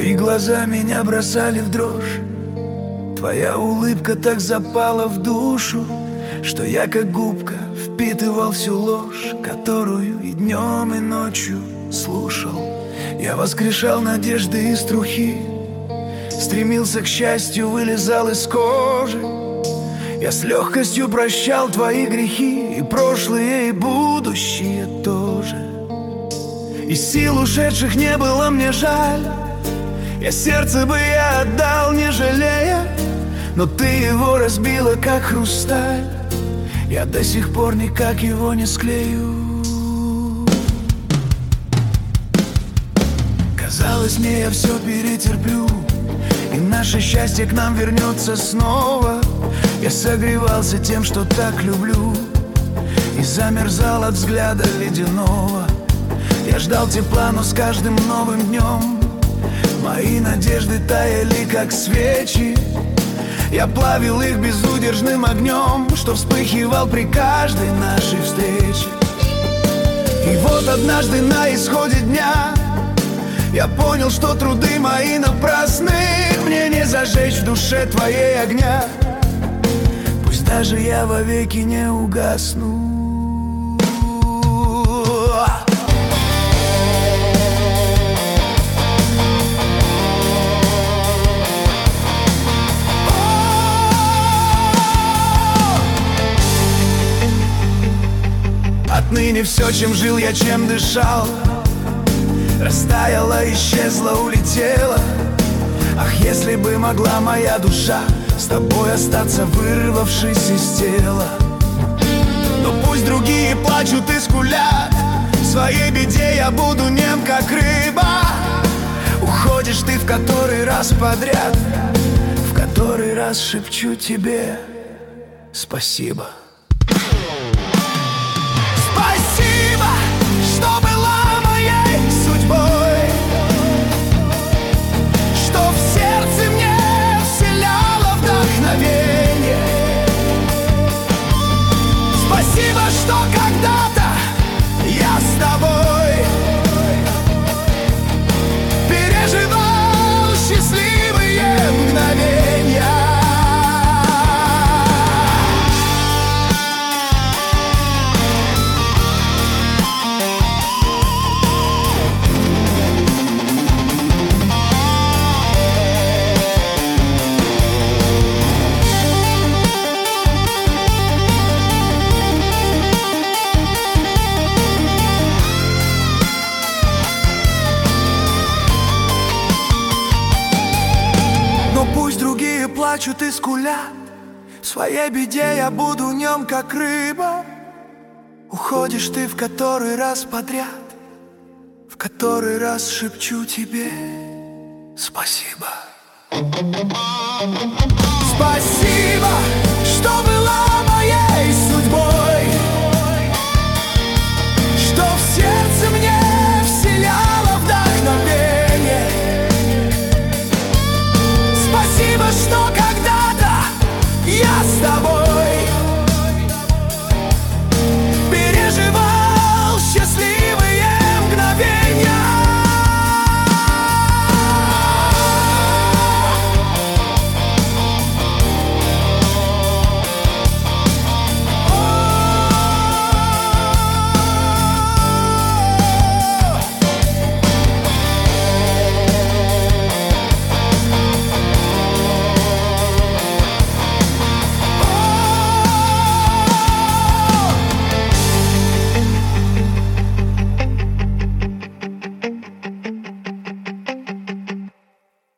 Твои глаза меня бросали в дрожь, твоя улыбка так запала в душу, что я как губка впитывал всю ложь, которую и днем, и ночью слушал. Я воскрешал надежды и струхи, стремился к счастью, вылезал из кожи. Я с легкостью прощал твои грехи, и прошлые, и будущие тоже. И сил ушедших не было мне жаль, я сердце бы я отдал, не жалея, но ты его разбила, как хрусталь. Я до сих пор никак его не склею. Казалось мне, я все перетерплю, и наше счастье к нам вернется снова. Я согревался тем, что так люблю, и замерзал от взгляда ледяного. Я ждал тепла, но с каждым новым днем мои надежды таяли, как свечи. Я плавил их безудержным огнем, что вспыхивал при каждой нашей встрече. И вот однажды на исходе дня я понял, что труды мои напрасны. Мне не зажечь в душе твоей огня, пусть даже я вовеки не угасну. Отныне все, чем жил я, чем дышал, растаяло, исчезло, улетело. Ах, если бы могла моя душа с тобой остаться, вырвавшись из тела. Но пусть другие плачут и скулят, в своей беде я буду нем, как рыба. Уходишь ты в который раз подряд, в который раз шепчу тебе спасибо. Спасибо, что была моей судьбой, что в сердце мне вселяло вдохновение. Спасибо, что когда-то я с тобой переживал счастливые мгновения. Пусть другие плачут и скулят, в своей беде я буду нем, как рыба. Уходишь ты в который раз подряд, в который раз шепчу тебе спасибо. Спасибо, что была моей судьбой, что в сердце мне вселяло вдохновение. Спасибо, что